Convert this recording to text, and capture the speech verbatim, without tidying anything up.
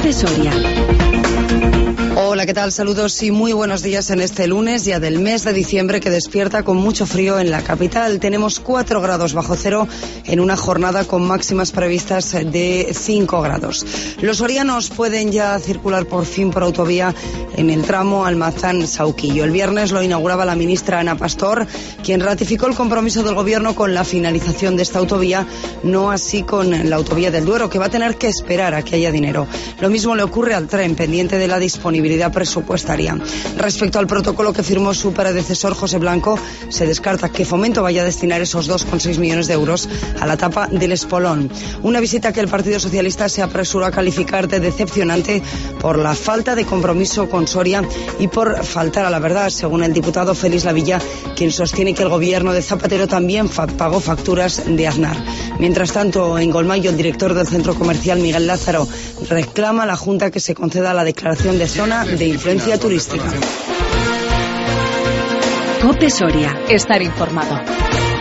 Cope Soria. Hola, ¿qué tal? Saludos y muy buenos días en este lunes, ya del mes de diciembre, que despierta con mucho frío en la capital. Tenemos cuatro grados bajo cero en una jornada con máximas previstas de cinco grados. Los sorianos pueden ya circular por fin por autovía en el tramo Almazán-Sauquillo. El viernes lo inauguraba la ministra Ana Pastor, quien ratificó el compromiso del Gobierno con la finalización de esta autovía, no así con la autovía del Duero, que va a tener que esperar a que haya dinero. Lo mismo le ocurre al tren, pendiente de la disponibilidad presupuestaria. Respecto al protocolo que firmó su predecesor José Blanco, se descarta que Fomento vaya a destinar esos dos coma seis millones de euros a la etapa del Espolón. Una visita que el Partido Socialista se apresuró a calificar de decepcionante por la falta de compromiso con Soria y por faltar a la verdad, según el diputado Félix Lavilla, quien sostiene que el gobierno de Zapatero también fa- pagó facturas de Aznar. Mientras tanto, en Golmayo, el director del centro comercial, Miguel Lázaro, reclama a la Junta que se conceda la declaración de zona de influencia turística. Cope Soria. Estar informado.